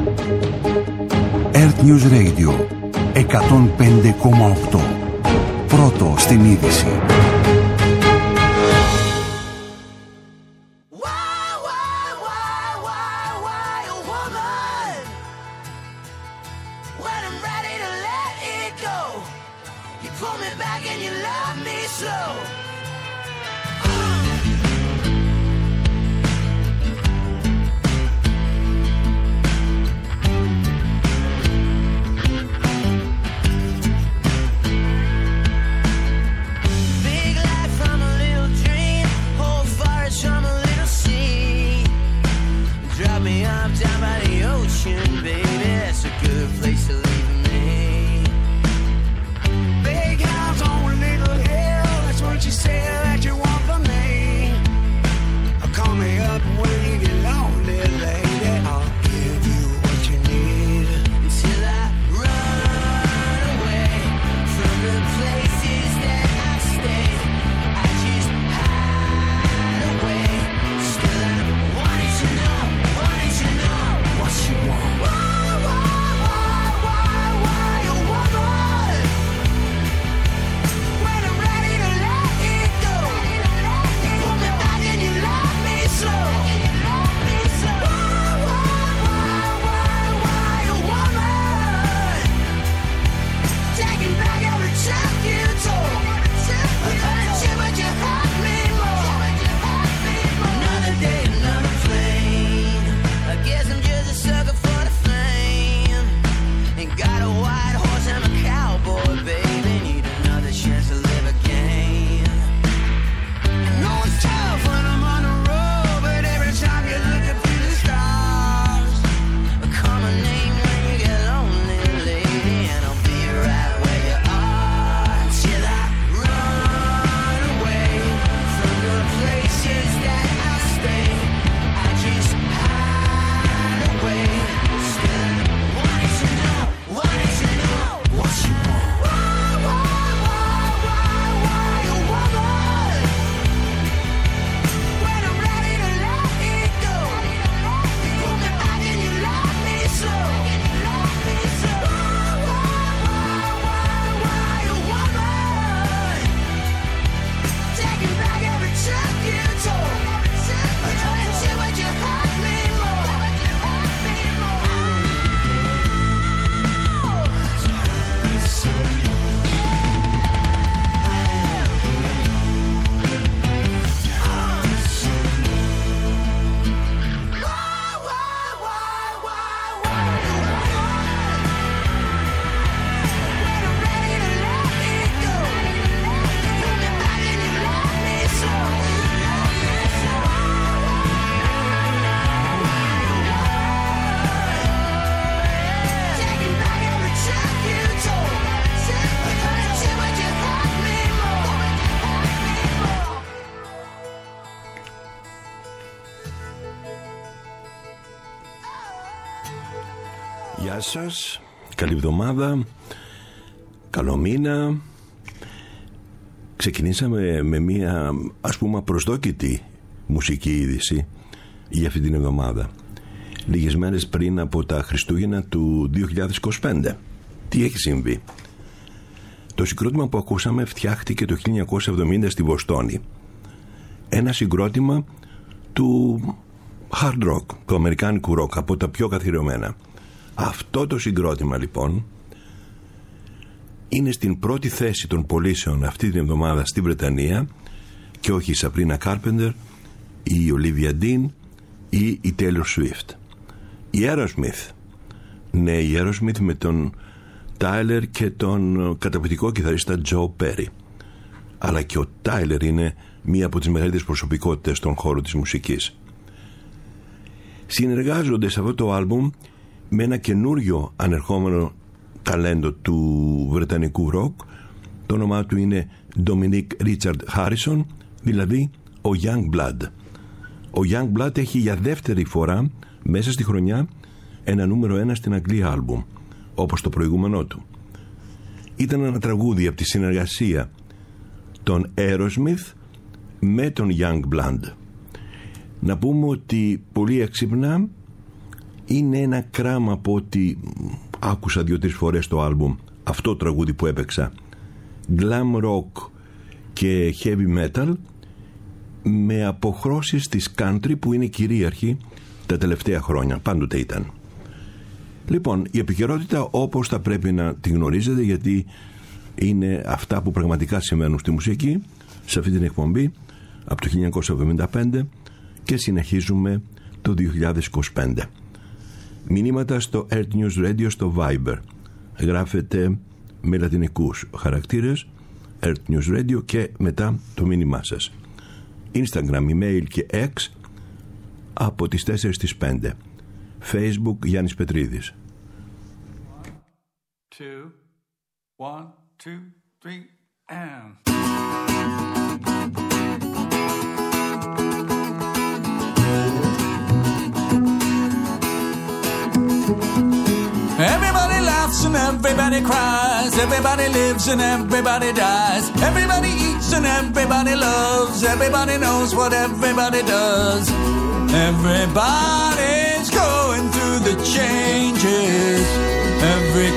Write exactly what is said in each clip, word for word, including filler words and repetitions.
Earth News Radio εκατόν πέντε κόμμα οκτώ. Πρώτο στην είδηση. Γεια σας, καλή εβδομάδα, καλό μήνα. Ξεκινήσαμε με μια ας πούμε απροσδόκητη μουσική είδηση για αυτή την εβδομάδα, λίγες μέρες πριν από τα Χριστούγεννα του δύο χιλιάδες είκοσι πέντε. Τι έχει συμβεί? Το συγκρότημα που ακούσαμε φτιάχτηκε το χίλια εννιακόσια εβδομήντα στη Βοστόνη. Ένα συγκρότημα του hard rock, του αμερικάνικου rock, από τα πιο καθιερωμένα. Αυτό το συγκρότημα λοιπόν είναι στην πρώτη θέση των πωλήσεων αυτή την εβδομάδα στη Βρετανία, και όχι η Sabrina Carpenter, η Olivia Dean ή η Taylor Swift. Η Aerosmith, ναι, η Aerosmith με τον Tyler και τον καταπληκτικό κιθαρίστα Joe Perry. Αλλά και ο Tyler είναι μία από τις μεγαλύτερες προσωπικότητες στον χώρο της μουσικής. Συνεργάζονται σε αυτό το άλμπουμ με ένα καινούριο ανερχόμενο ταλέντο του βρετανικού ροκ. Το όνομά του είναι Dominic Richard Harrison, δηλαδή ο Youngblood. Ο Youngblood έχει για δεύτερη φορά μέσα στη χρονιά ένα νούμερο ένα στην Αγγλία άλμπουμ, όπως το προηγούμενό του. Ήταν ένα τραγούδι από τη συνεργασία των Aerosmith με τον Youngblood. Να πούμε ότι πολύ έξυπνα είναι ένα κράμα από ότι άκουσα δύο-τρεις φορές το άλμπουμ, αυτό το τραγούδι που έπαιξα, glam rock και heavy metal, με αποχρώσεις της country που είναι κυρίαρχη τα τελευταία χρόνια, πάντοτε ήταν. Λοιπόν, η επικαιρότητα όπως θα πρέπει να τη γνωρίζετε, γιατί είναι αυτά που πραγματικά σημαίνουν στη μουσική, σε αυτή την εκπομπή από το χίλια εννιακόσια εβδομήντα πέντε και συνεχίζουμε το δύο χιλιάδες είκοσι πέντε. Μηνύματα στο Earth News Radio στο Viber. Γράφετε με λατινικούς χαρακτήρες Earth News Radio και μετά το μήνυμά σας. Instagram, email και X από τις τέσσερις στις πέντε. Facebook Γιάννης Πετρίδης. Two, one, two, three, and... Everybody laughs and everybody cries. Everybody lives and everybody dies. Everybody eats and everybody loves. Everybody knows what everybody does. Everybody's going through the changes. Every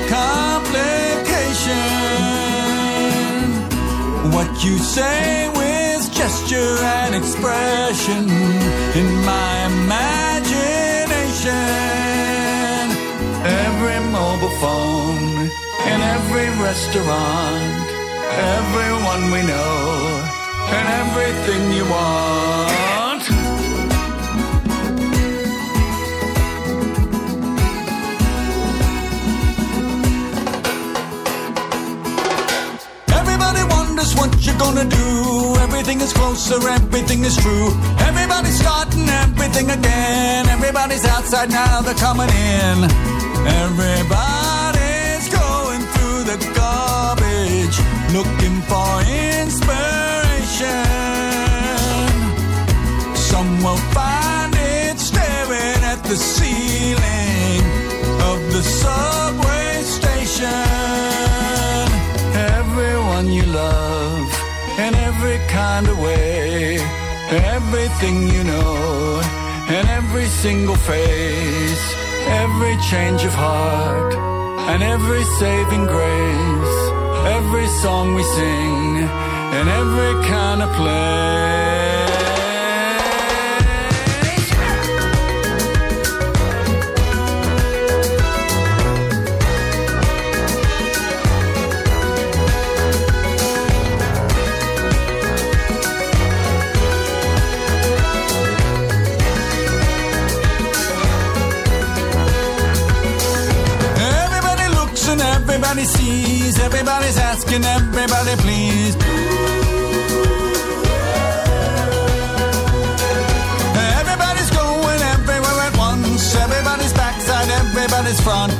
complication. What you say with gesture and expression in my imagination. Every mobile phone, in every restaurant, everyone we know, and everything you want. Everybody wonders what you're gonna do. Everything is closer, everything is true. Everybody's starting everything again. Everybody's outside now, they're coming in. Everybody's going through the garbage, looking for inspiration. Some will find it staring at the ceiling of the subway station. Everyone you love, in every kind of way, everything you know, in every single face. Every change of heart and every saving grace, every song we sing and every kind of place. Everybody sees, everybody's asking, everybody please. Everybody's going everywhere at once. Everybody's backside, everybody's front.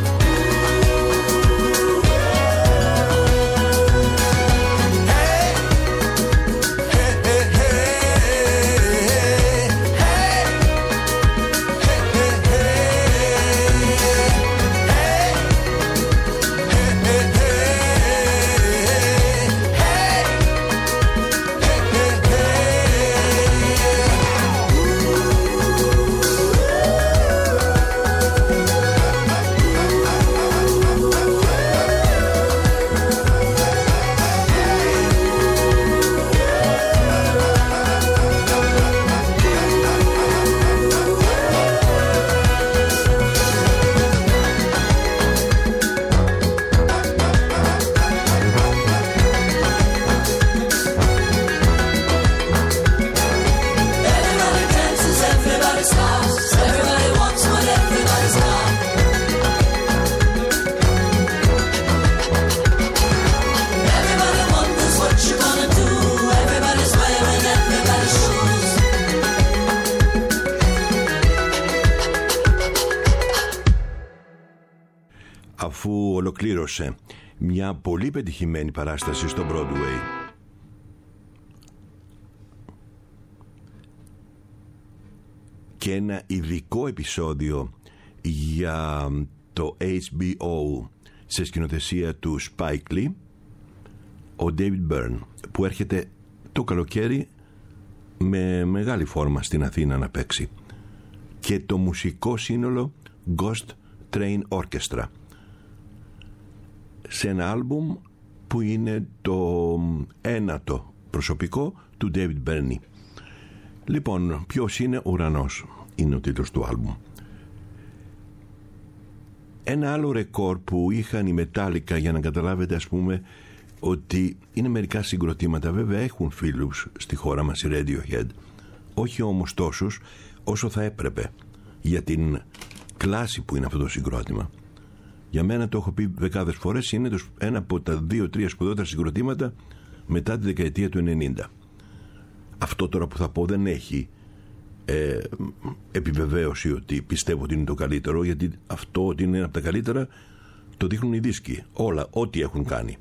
Αφού ολοκλήρωσε μια πολύ πετυχημένη παράσταση στο Broadway, και ένα ειδικό επεισόδιο για το έιτς μπι ο σε σκηνοθεσία του Spike Lee, ο David Byrne, που έρχεται το καλοκαίρι με μεγάλη φόρμα στην Αθήνα να παίξει, και το μουσικό σύνολο Ghost Train Orchestra, σε ένα άλμπουμ που είναι το ένατο προσωπικό του David Byrne. Λοιπόν, ποιος είναι ουρανός είναι ο τίτλος του άλμπουμ. Ένα άλλο ρεκόρ που είχαν οι Metallica, για να καταλάβετε ας πούμε ότι είναι μερικά συγκροτήματα, βέβαια έχουν φίλους στη χώρα μας, η Radiohead, όχι όμως τόσους όσο θα έπρεπε για την κλάση που είναι αυτό το συγκρότημα. Για μένα, το έχω πει δεκάδες φορές, είναι ένα από τα δύο-τρία σπουδαιότερα συγκροτήματα μετά τη δεκαετία του ενενήντα. Αυτό τώρα που θα πω δεν έχει ε, επιβεβαίωση ότι πιστεύω ότι είναι το καλύτερο, γιατί αυτό ότι είναι από τα καλύτερα το δείχνουν οι δίσκοι, όλα, ό,τι έχουν κάνει.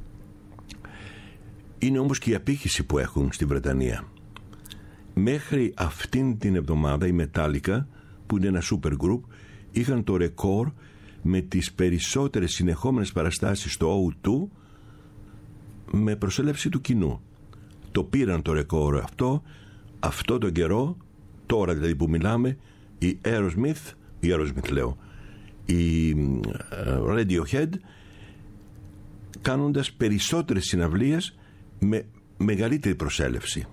Είναι όμως και η απήχηση που έχουν στη Βρετανία. Μέχρι αυτήν την εβδομάδα οι Metallica, που είναι ένα super group, είχαν το ρεκόρ με τις περισσότερες συνεχόμενες παραστάσεις στο ο δύο με προσέλευση του κοινού. Το πήραν το ρεκόρ αυτό, αυτό τον καιρό, τώρα δηλαδή που μιλάμε, η Aerosmith, η Aerosmith λέω, η Radiohead, κάνοντας περισσότερες συναυλίες με μεγαλύτερη προσέλευση.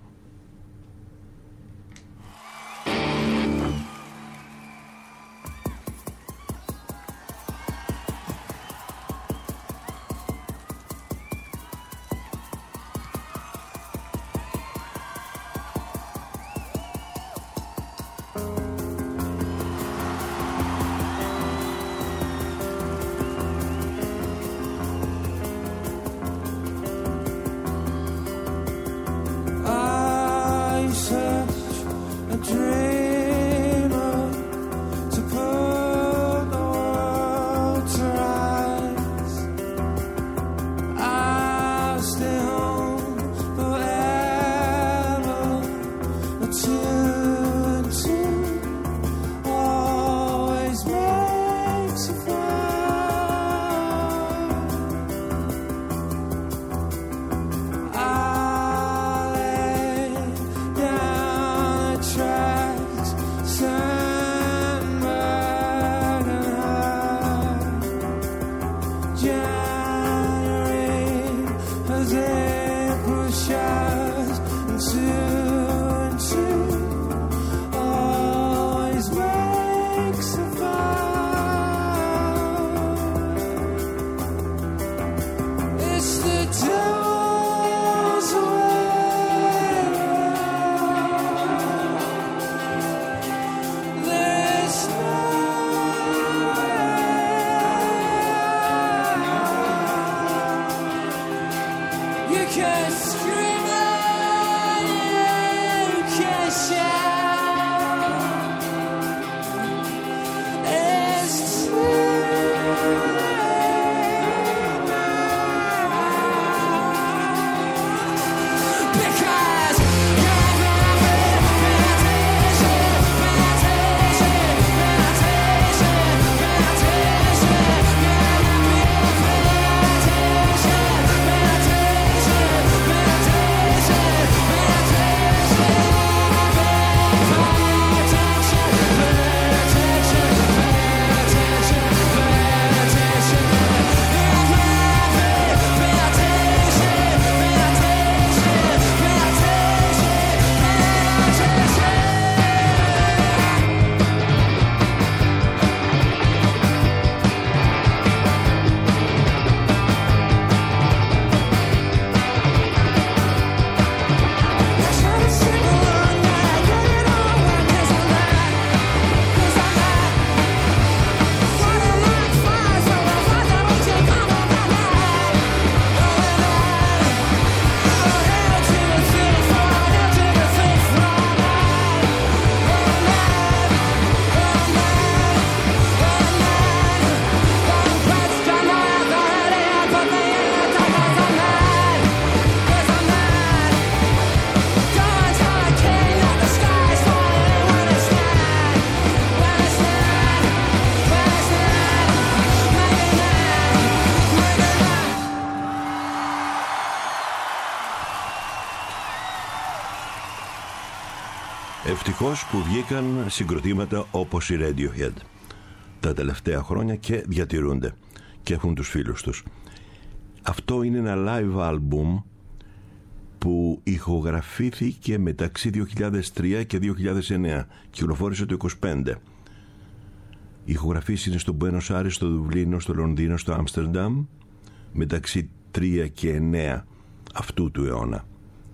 Ευτυχώς που βγήκαν συγκροτήματα όπως η Radiohead. τα τελευταία χρόνια και διατηρούνται και έχουν τους φίλους τους. Αυτό είναι ένα live album που ηχογραφήθηκε μεταξύ δύο χιλιάδες τρία και δύο χιλιάδες εννέα. Κυκλοφόρησε το είκοσι πέντε. Οι ηχογραφήσεις είναι στο Μπουένος Άιρες, στο Δουβλίνο, στο Λονδίνο, στο Άμστερνταμ μεταξύ τρία και εννέα αυτού του αιώνα.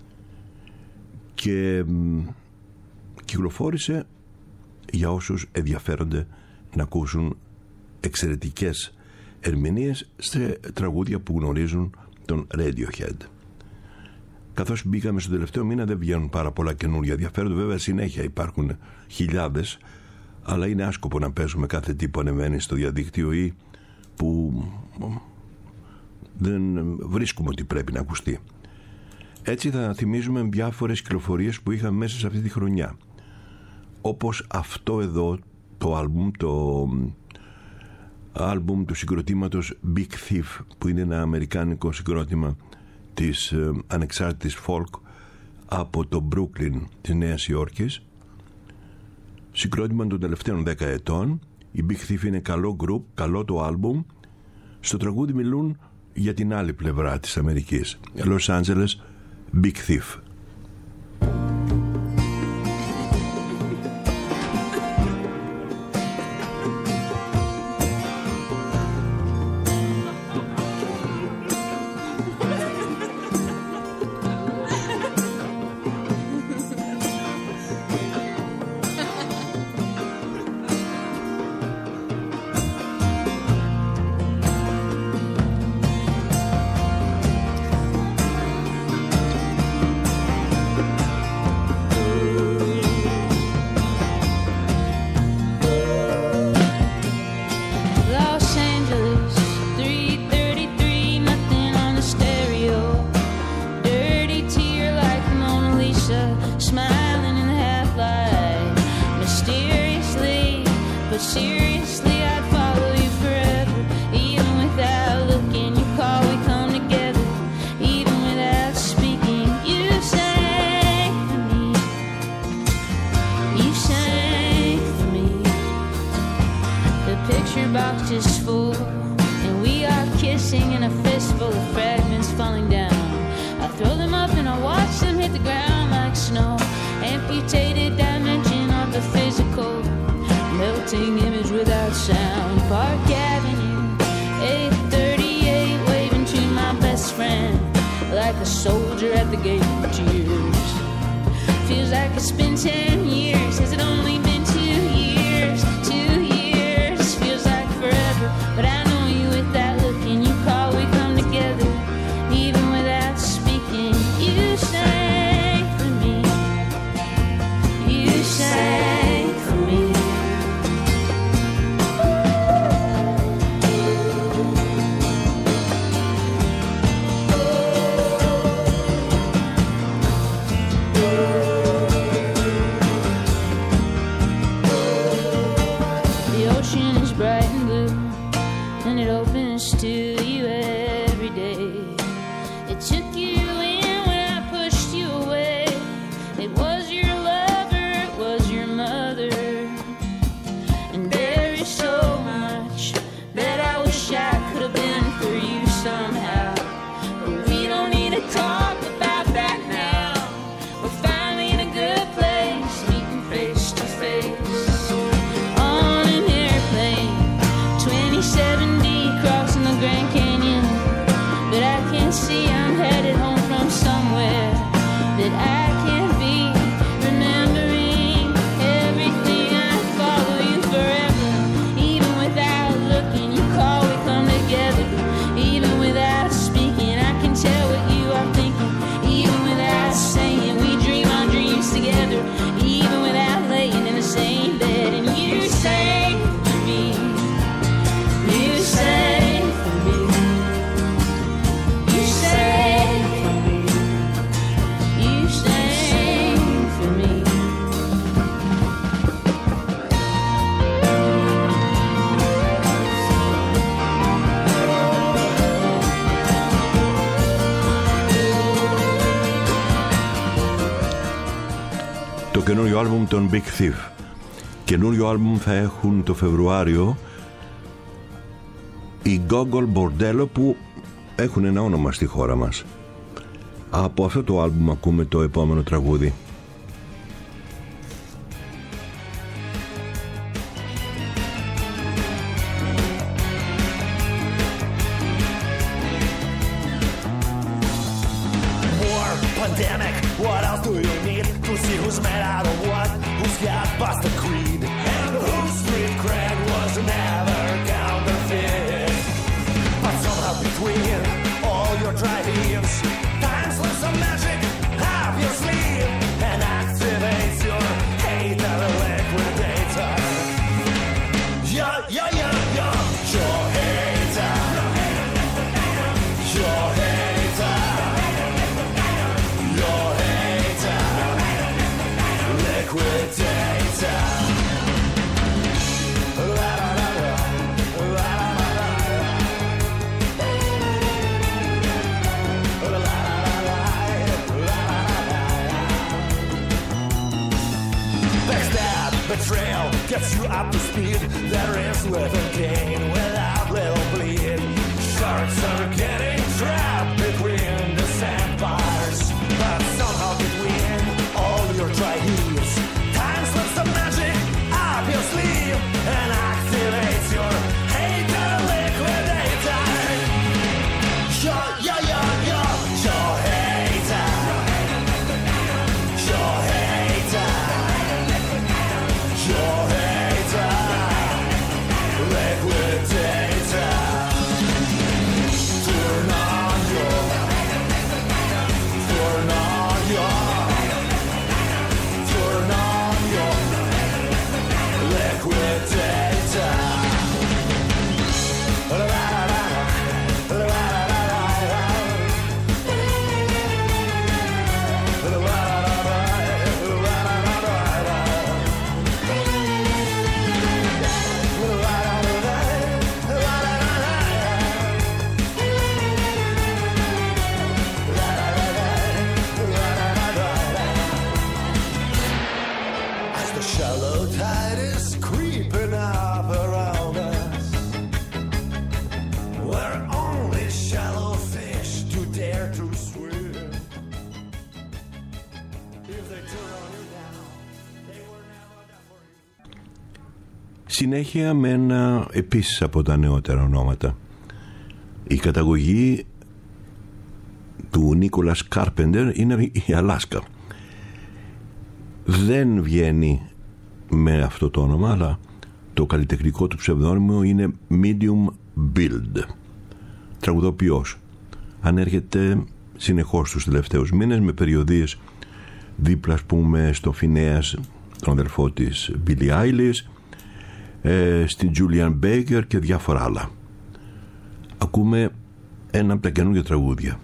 Και μ, κυκλοφόρησε για όσους ενδιαφέρονται να ακούσουν εξαιρετικές ερμηνείες σε τραγούδια που γνωρίζουν τον Radiohead. Καθώς μπήκαμε στο τελευταίο μήνα δεν βγαίνουν πάρα πολλά καινούργια ενδιαφέροντα. Βέβαια συνέχεια υπάρχουν χιλιάδες, αλλά είναι άσκοπο να παίζουμε κάθε τι που ανεβαίνει στο διαδίκτυο ή που δεν βρίσκουμε ότι πρέπει να ακουστεί. Έτσι θα θυμίζουμε διάφορες κυκλοφορίες που είχαμε μέσα σε αυτή τη χρονιά, όπως αυτό εδώ το άλμπουμ, το άλμπουμ του συγκροτήματος Big Thief, που είναι ένα αμερικάνικο συγκρότημα της ε, ανεξάρτητης folk από το Brooklyn της Νέας Υόρκης. Συγκρότημα των τελευταίων δέκα ετών. Η Big Thief είναι καλό group, καλό το άλμπουμ. Στο τραγούδι μιλούν για την άλλη πλευρά της Αμερικής. Los Angeles, Big Thief. Το καινούριο άλμπουμ των Big Thief. Καινούριο άλμπουμ θα έχουν το Φεβρουάριο οι Gogol Bordello, που έχουν ένα όνομα στη χώρα μας. Από αυτό το άλμπουμ ακούμε το επόμενο τραγούδι. Gets you up to speed. There is little gain without little bleed. Sharks are getting trapped between the sandbars, but somehow between all your dry heaves, time slips the magic up your sleeve and activates your hater liquidator. Your, your, your, your, your hater. Your hater. Your hater. Liquidator. Turn on your, turn on your, turn on your liquidator. Shallow tide is creeping up around us. We're only shallow fish to dare to swim. If they turn on you now, they were never there for you. Συνέχεια με ένα επίσης από τα νεότερα ονόματα. Η καταγωγή του Νίκολας Κάρπεντερ είναι η Αλάσκα. Δεν βγαίνει με αυτό το όνομα, αλλά το καλλιτεχνικό του ψευδόνυμο είναι Medium Build. Τραγουδοποιός. Ανέρχεται συνεχώς τους τελευταίους μήνες με περιοδίες δίπλα, ας πούμε, στο Φινέας, τον αδελφό της Billie Eilish, ε, στην Julian Baker και διάφορα άλλα. Ακούμε ένα από τα καινούργια τραγούδια.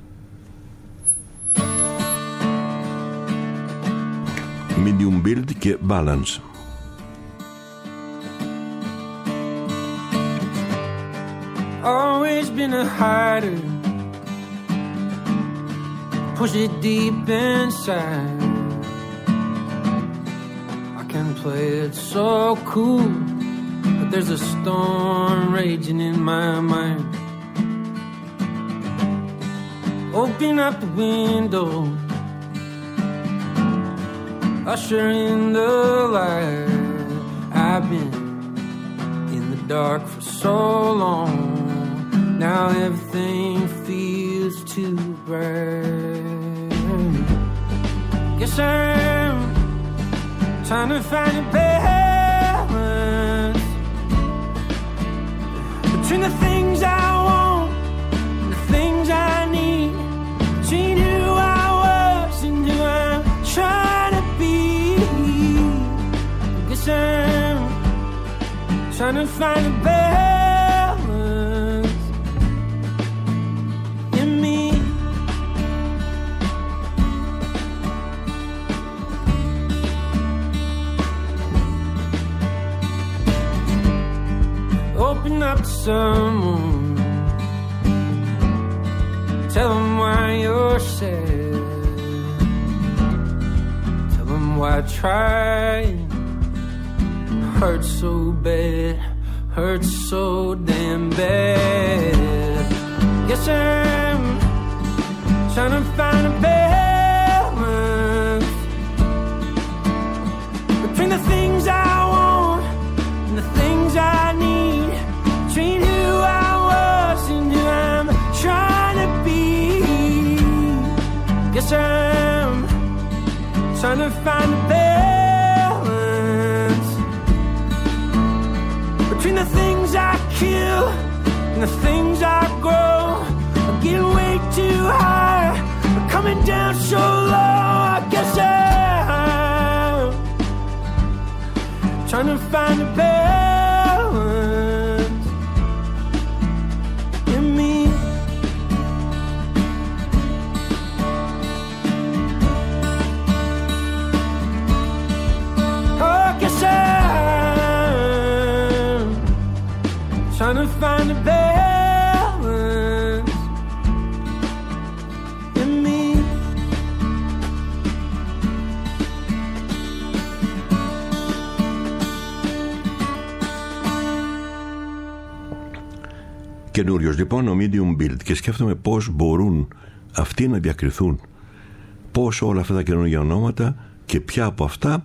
Medium Build και Balance. Always been a hider, push it deep inside. I can play it so cool, but there's a storm raging in my mind. Open up the window, usher in the light. I've been in the dark for so long, now everything feels too bright. Guess I'm trying to find a balance between the things I want and the things I need, between who I was and who I'm trying to be. Guess I'm trying to find a balance in me. Open up to someone, tell them why you're sad, tell them why trying hurts so bad hurts so damn bad. Guess I'm trying to find a balance between the things I want and the things I need, between who I was and who I'm trying to be. Guess I'm trying to find a balance between the things I kill and the things I grow. I'm getting way too high, I'm coming down so low. I guess I'm trying to find a balance in me. Oh, I guess I'm trying to find a balance in me. Καινούριος λοιπόν ο medium build, και σκέφτομαι πώς μπορούν αυτοί να διακριθούν, πώς όλα αυτά τα καινούργια ονόματα και ποια από αυτά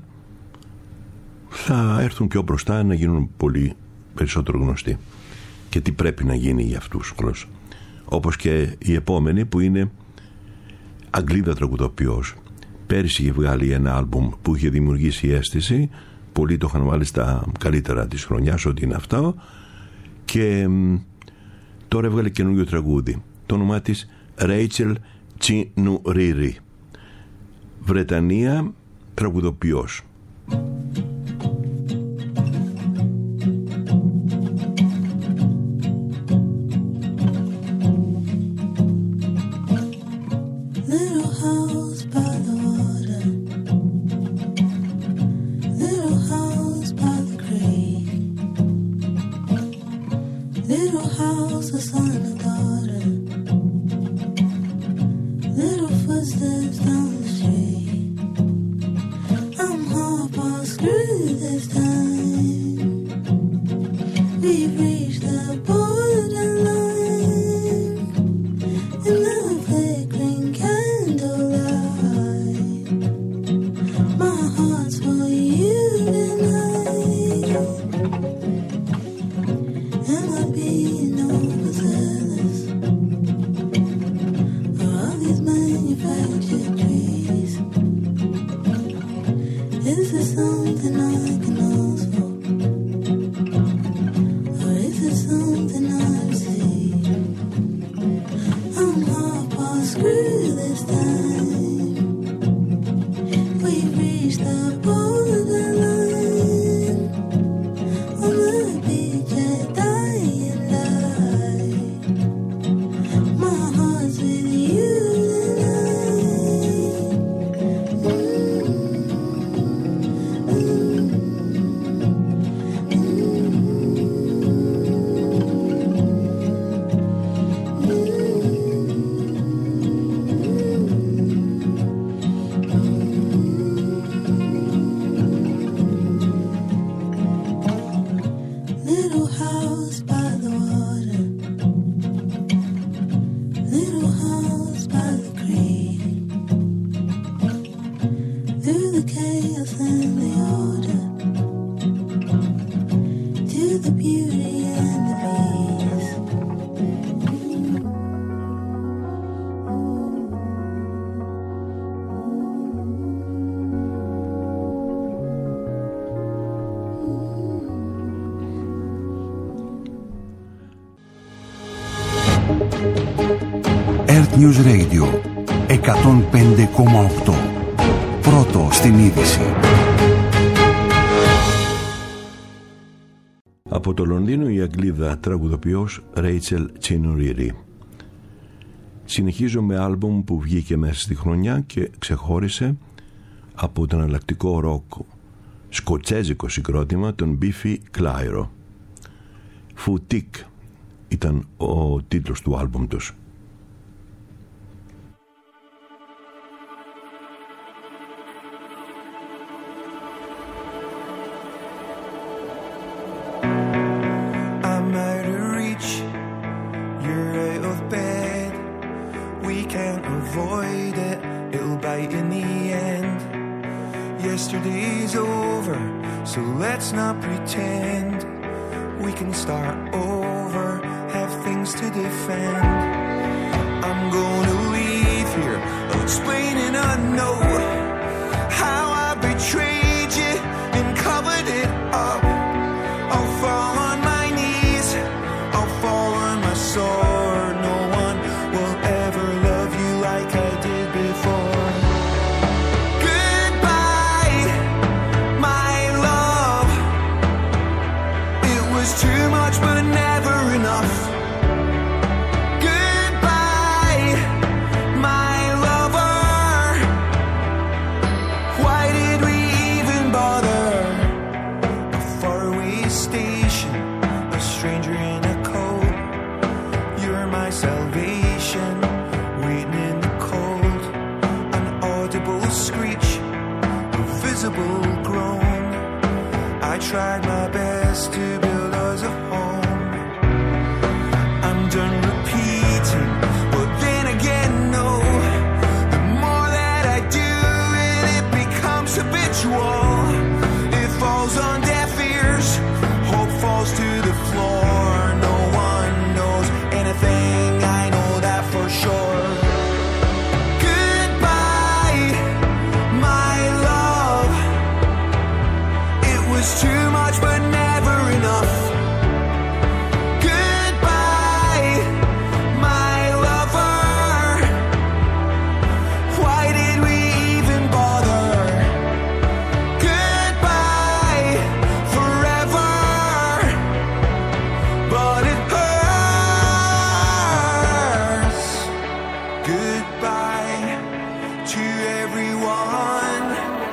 θα έρθουν πιο μπροστά να γίνουν πολύ περισσότερο γνωστοί και τι πρέπει να γίνει για αυτούς γνωστούς. Όπως και η επόμενη που είναι Αγγλίδα τραγουδοποιός. Πέρυσι είχε βγάλει ένα άλμπουμ που είχε δημιουργήσει αίσθηση, πολλοί το είχαν βάλει στα καλύτερα της χρονιάς, ό,τι είναι αυτό, και τώρα έβγαλε καινούργιο τραγούδι. Το όνομά της Rachel Chinouriri, Βρετανία τραγουδοποιός. Earth News Radio εκατόν πέντε κόμμα οκτώ. Πρώτο στην είδηση. Από το Λονδίνο η Αγγλίδα τραγουδοποιός Rachel Chinouriri. Συνεχίζω με άλμπουμ που βγήκε μέσα στη χρονιά και ξεχώρισε από τον εναλλακτικό ροκ σκοτσέζικο συγκρότημα των Biffy Clyro. Foutique ήταν ο τίτλος του άλμπουμ τους. let's not pretend. We can start over, have things to defend. I'm gonna leave here, explaining a note, how I betrayed you and covered it up. I'll fall on my knees, I'll fall on my sword. No one will ever love you like I did before. Goodbye, my love. It was too much but never enough. Goodbye, my lover. Why did we even bother? A faraway station, a stranger in a coat. You're my salvation, waiting in the cold. An audible screech, a visible groan. I tried my best to build us a home. I'm done repeating, but then again, no. The more that I do it, it becomes habitual. It falls on deaf ears, hope falls to the floor. No one knows anything, I know that for sure. Goodbye, my love. It was too much but never enough. Goodbye, my lover. Why did we even bother? Goodbye, forever. But it hurts. Goodbye to everyone.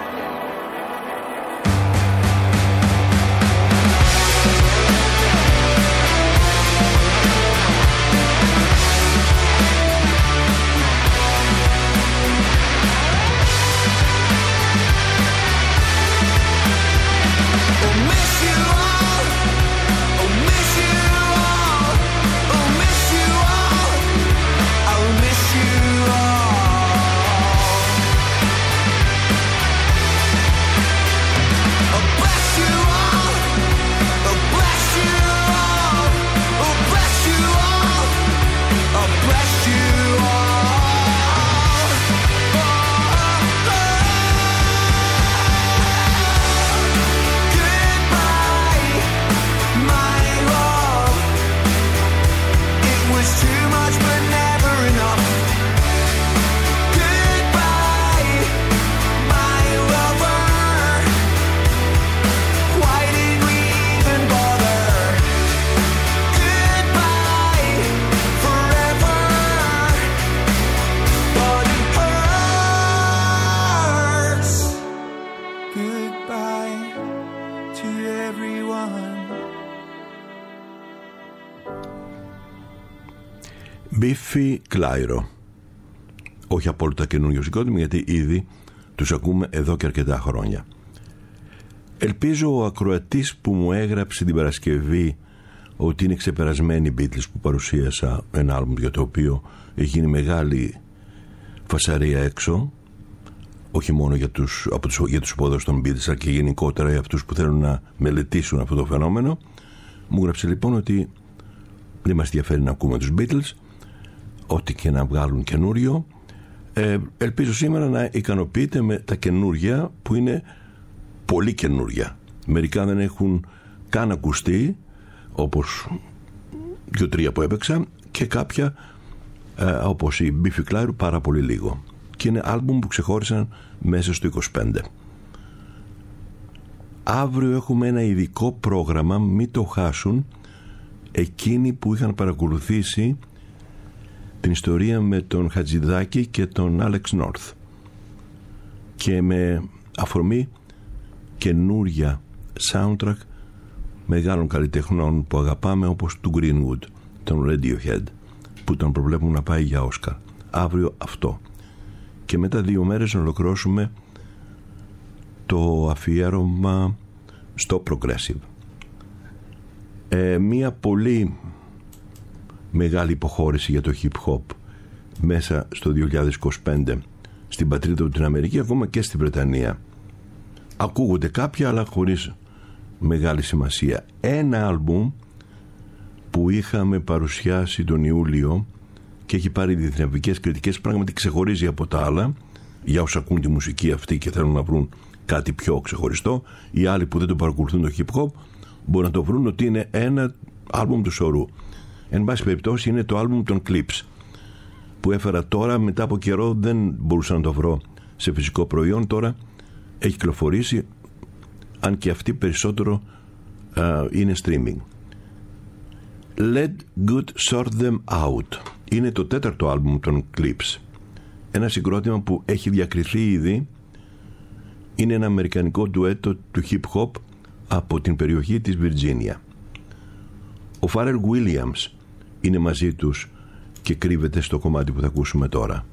I'll miss you all. I'll miss you all. I'll miss you all. I'll miss you all. I'll bless you all. I'll bless you all. I'll bless you all. I'll bless you all. Goodbye, my love. It was too much but never enough. Goodbye, my lover. Why did we even bother? Goodbye, forever. But it hurts. Goodbye to everyone. Biffy Clyro. Όχι απόλυτα καινούριο συγκρότημα, γιατί ήδη τους ακούμε εδώ και αρκετά χρόνια. Ελπίζω ο ακροατής που μου έγραψε την Παρασκευή ότι είναι ξεπερασμένοι οι Beatles, που παρουσίασα ένα άλμπουμ για το οποίο έχει γίνει μεγάλη φασαρία έξω, όχι μόνο για τους, από τους, για τους υπόδοσους των Beatles, αλλά και γενικότερα για αυτούς που θέλουν να μελετήσουν αυτό το φαινόμενο. Μου έγραψε λοιπόν ότι δεν μας ενδιαφέρει να ακούμε τους Beatles, ό,τι και να βγάλουν καινούριο. Ε, ελπίζω σήμερα να ικανοποιείτε με τα καινούρια, που είναι πολύ καινούρια. Μερικά δεν έχουν καν ακουστεί, όπως δύο-τρία που έπαιξα, και κάποια ε, όπως η Biffy Clyro πάρα πολύ λίγο. Και είναι άλμπουμ που ξεχώρισαν μέσα στο είκοσι πέντε. Αύριο έχουμε ένα ειδικό πρόγραμμα, μην το χάσουν εκείνοι που είχαν παρακολουθήσει την ιστορία με τον Χατζηδάκη και τον Άλεξ Νόρθ, και με αφορμή καινούρια soundtrack μεγάλων καλλιτεχνών που αγαπάμε, όπως του Greenwood, τον Radiohead, που τον προβλέπουν να πάει για Όσκαρ. Αύριο αυτό. Και μετά δύο μέρες να ολοκληρώσουμε το αφιέρωμα στο Progressive. Ε, μία πολύ μεγάλη υποχώρηση για το hip hop μέσα στο δύο χιλιάδες είκοσι πέντε στην πατρίδα του, την Αμερική, ακόμα και στη Βρετανία. Ακούγονται κάποια, αλλά χωρίς μεγάλη σημασία. Ένα άλμπουμ που είχαμε παρουσιάσει τον Ιούλιο και έχει πάρει διεθνικές κριτικές, πράγματι ξεχωρίζει από τα άλλα, για όσους ακούν τη μουσική αυτή και θέλουν να βρουν κάτι πιο ξεχωριστό. Οι άλλοι που δεν το παρακολουθούν το hip hop μπορούν να το βρουν ότι είναι ένα άλμπουμ του σωρού. Εν πάση περιπτώσει είναι το άλμπουμ των Clips που έφερα τώρα, μετά από καιρό δεν μπορούσα να το βρω σε φυσικό προϊόν, τώρα έχει κυκλοφορήσει, αν και αυτή περισσότερο uh, είναι streaming. Let Good Sort Them Out είναι το τέταρτο άλμπουμ των Clips, ένα συγκρότημα που έχει διακριθεί ήδη. Είναι ένα αμερικανικό ντουέτο του hip hop από την περιοχή της Βιρτζίνια. Ο Pharrell Williams είναι μαζί τους και κρύβεται στο κομμάτι που θα ακούσουμε τώρα.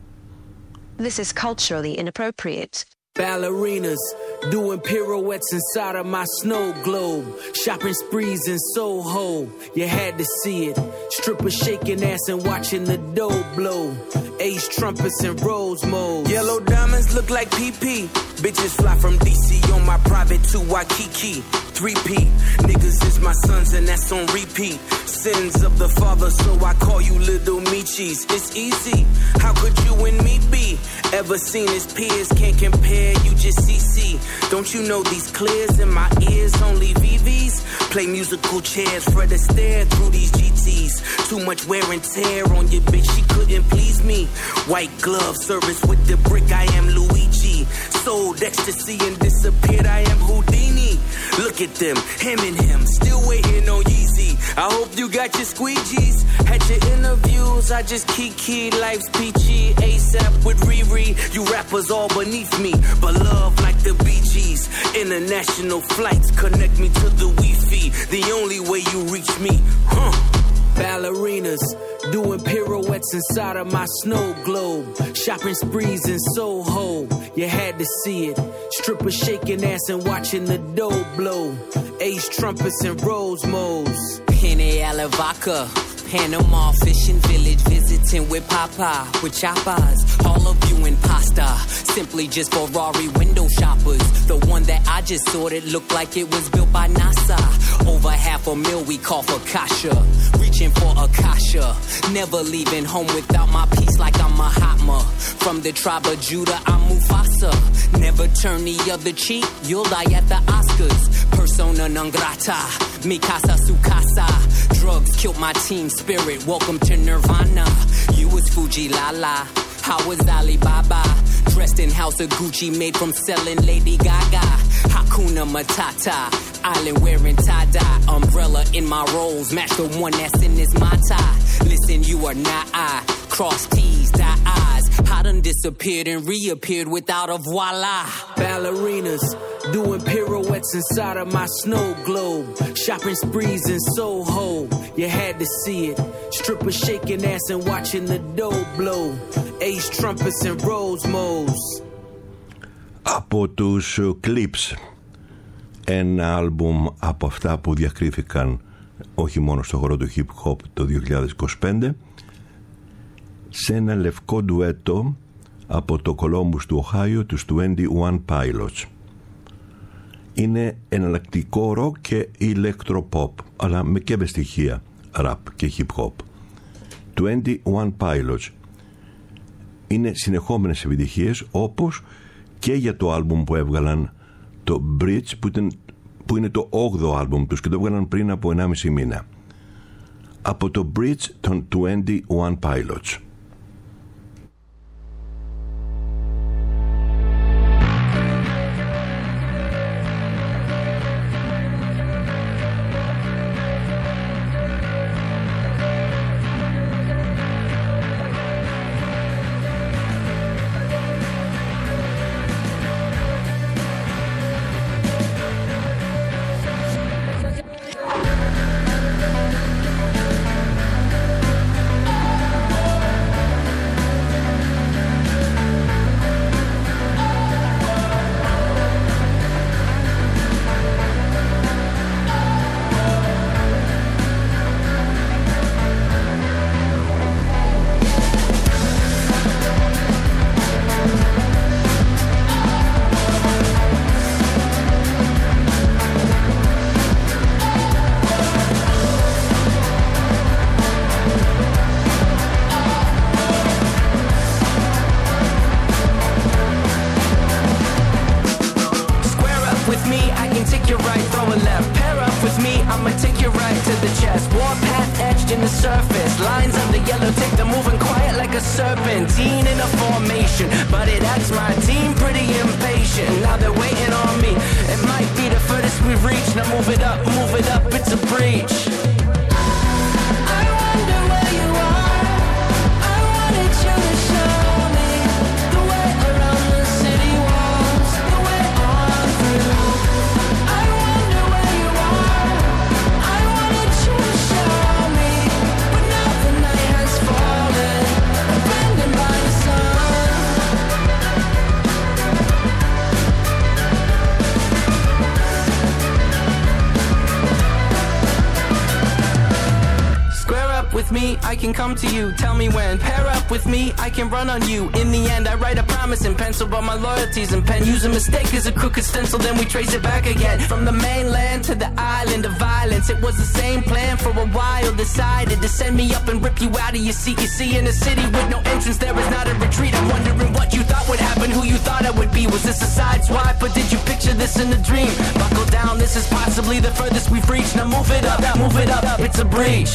This is culturally inappropriate. Ballerinas doing pirouettes inside of my snow globe. Shopping sprees in Soho, you had to see it. Strippers shaking ass and watching the dough blow. Ace trumpets and rose modes. Yellow diamonds look like P P. Bitches fly from D C on my private to Waikiki. three P. Niggas is my sons and that's on repeat. Sins of the father, so I call you little Michis. It's easy. How could you and me be? Ever seen his peers? Can't compare, you just C C. Don't you know these clears in my ears? Only V Vs. Play musical chairs, Fred Astaire through these G Ts. Too much wear and tear on your bitch, she couldn't please me. White glove service with the brick, I am Luigi. Sold ecstasy and disappeared, I am Houdini. Look at them, him and him, still waiting on Yeezy. I hope you got your squeegees. Had your interviews, I just kiki, life's peachy. ASAP with Riri, you rappers all beneath me. But love like the Bee Gees. International flights connect me to the Wi-Fi. The only way you reach me, huh? Ballerinas doing pirouettes inside of my snow globe. Shopping sprees in Soho, you had to see it. Strippers shaking ass and watching the dough blow. Ace trumpets and rose modes. Henny Alavaca, Panama fishing village, visiting with Papa, with choppas. All of you in pasta, simply just Ferrari window shoppers. The one that I just sorted looked like it was built by NASA. Over half a mil we call for Kasha, reaching for Akasha. Never leaving home without my piece like I'm Mahatma. From the tribe of Judah, I'm Mufasa. Never turn the other cheek, you'll die at the Oscars. Persona non grata, mi casa su casa. Drugs killed my team spirit, welcome to Nirvana. You was Fuji Lala, how was Alibaba? Dressed in house of Gucci, made from selling Lady Gaga. Hakuna Matata, island wearing tie-dye. Umbrella in my rolls, match the one that's in this Mata. Listen, you are not I, cross T's, dot I's. I done disappeared and reappeared without a voila. Ballerinas doing pirouettes inside of my snow globe. Shopping sprees in Soho, you had to see it. Strippers shaking ass and watching the dough blow. Ace trumpets and rose modes. Από τους Clips, ένα άλμπουμ από αυτά που διακρίθηκαν όχι μόνο στο χώρο του hip hop το δύο χιλιάδες είκοσι πέντε, σε ένα λευκό ντουέτο από το Columbus του Ohio, τους είκοσι ένα Pilots. Είναι εναλλακτικό rock και electropop, αλλά με και με στοιχεία rap και hip hop. είκοσι ένα Pilots είναι συνεχόμενες επιτυχίες, όπως και για το άλμπουμ που έβγαλαν, το Bridge, που, ήταν, που είναι το όγδοο άλμπουμ τους και το έβγαλαν πριν από ενάμιση μήνα. Από το Bridge των είκοσι ένα Pilots. We'll be right back. serpentine in a formation, but it acts my team pretty impatient. Now they're waiting on me. It might be the furthest we've reached. Now move it up, move it up, it's a breach. I wonder where you are. I wanted you to show me the way around the city walls, the way on through. I wonder where you are. I wanted you to show me, but now the night has fallen, abandoned by the sun. Square up with me, I can come to you. Tell me when. Pair up with me, I can run on you. In the end, I write a promise in pencil, but my loyalty's in pen. Use a mistake as a crooked stencil, then we trace it back again. From the mainland to the island of violence, it was the same plan for a while. Decided to send me up and rip you out of your seat. You see, in a city with no entrance, there is not a retreat. I'm wondering what you thought would happen, who you thought I would be. Was this a side swipe, or did you picture this in a dream? Buckle down, this is possibly the furthest we've reached. Now move it up, move it up, it's a breach.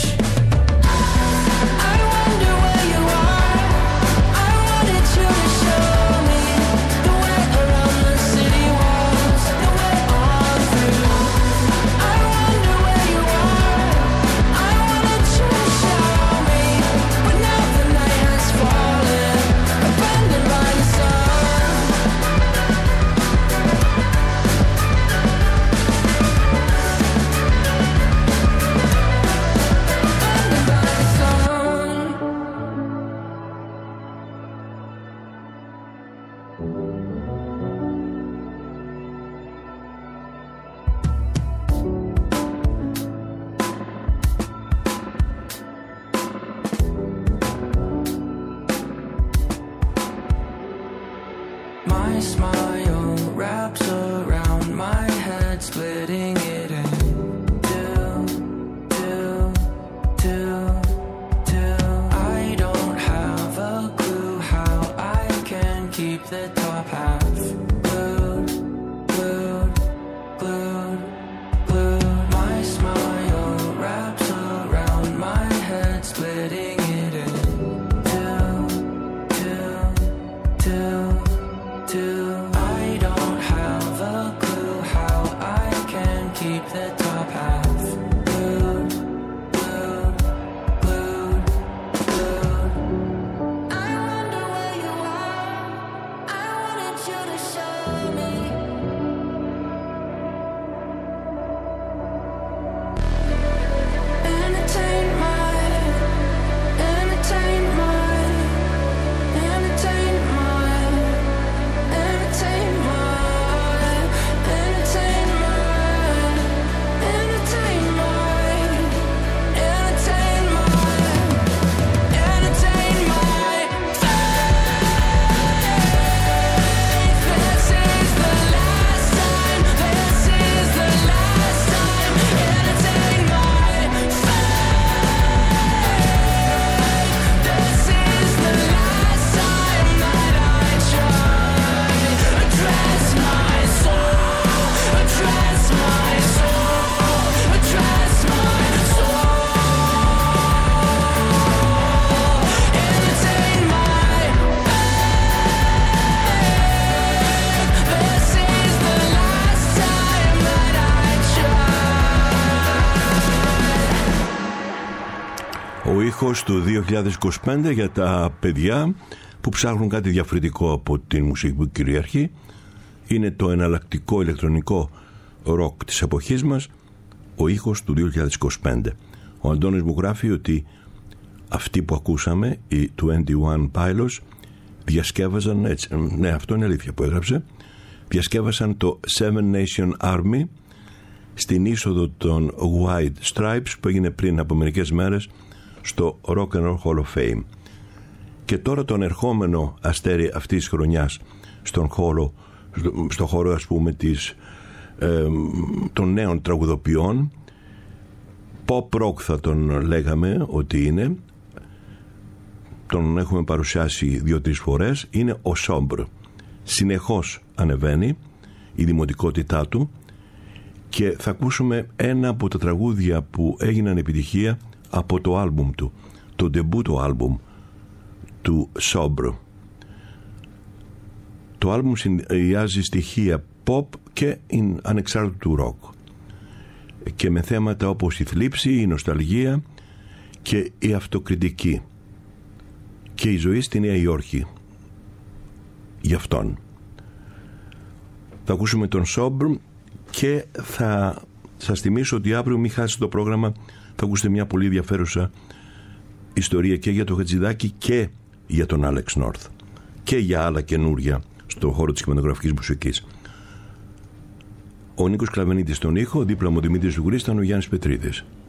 I wonder where you are. I wanted you to show me the way around the city walls, the way on through. I wonder where you are. I wanted you to show me, but now the night has fallen, abandoned by the sun. Abandoned by the sun. My smile wraps around my head, splitting it in two, two, two, two. I don't have a clue how I can keep the top half glued, glued, glued, glued. My smile wraps around my head, splitting it in two, two, two, two. I don't have a clue how I can keep the top half glued, glued, glued, glued. I wonder where you are. I wanted you to show me. Entertain my, entertain my, entertain my, entertain my, entertain my, entertain my, entertain my, entertain my faith. This is the last time. This is the last time. Entertain my faith. This is the last time that I try. Address my soul. Address my soul. Address my soul. Entertain my faith. This is the last time that I try. Ο ήχος του δύο χιλιάδες είκοσι πέντε για τα παιδιά που ψάχνουν κάτι διαφορετικό από την μουσική που κυριαρχεί. Είναι το εναλλακτικό ηλεκτρονικό ροκ της εποχής μας, ο ήχος του δύο χιλιάδες είκοσι πέντε. Ο Αντώνης μου γράφει ότι αυτοί που ακούσαμε, οι είκοσι ένα Pilots, διασκεύαζαν, έτσι, ναι, αυτό είναι αλήθεια που έγραψε, διασκεύασαν το Seven Nation Army στην είσοδο των White Stripes που έγινε πριν από μερικές μέρες στο Rock and Roll Hall of Fame. Και τώρα τον ερχόμενο αστέρι αυτής της χρονιάς στον χώρο, στο, στο χώρο ας πούμε της, ε, των νέων τραγουδοποιών, pop rock θα τον λέγαμε ότι είναι, τον έχουμε παρουσιάσει δύο-τρεις φορές, είναι ο Sombre. Συνεχώς ανεβαίνει η δημοτικότητά του και θα ακούσουμε ένα από τα τραγούδια που έγιναν επιτυχία από το άλμπουμ του, το ντεμπούτο άλμπουμ του Σόμπρο. Το άλμπουμ συνδυάζει στοιχεία pop και ανεξάρτητου rock και με θέματα όπως η θλίψη, η νοσταλγία και η αυτοκριτική και η ζωή στη Νέα Υόρκη γι' αυτόν. Θα ακούσουμε τον Σόμπρ και θα σας θυμίσω ότι αύριο, μην χάσετε το πρόγραμμα, θα ακούσετε μια πολύ ενδιαφέρουσα ιστορία και για το Χατζηδάκη και για τον Άλεξ Νόρθ και για άλλα καινούρια στον χώρο της κινηματογραφικής μουσικής. Ο Νίκος Κλαβενίτης στον ήχο, δίπλα μου ο Δημήτρης Λουγρής, ήταν ο Γιάννης Πετρίδης.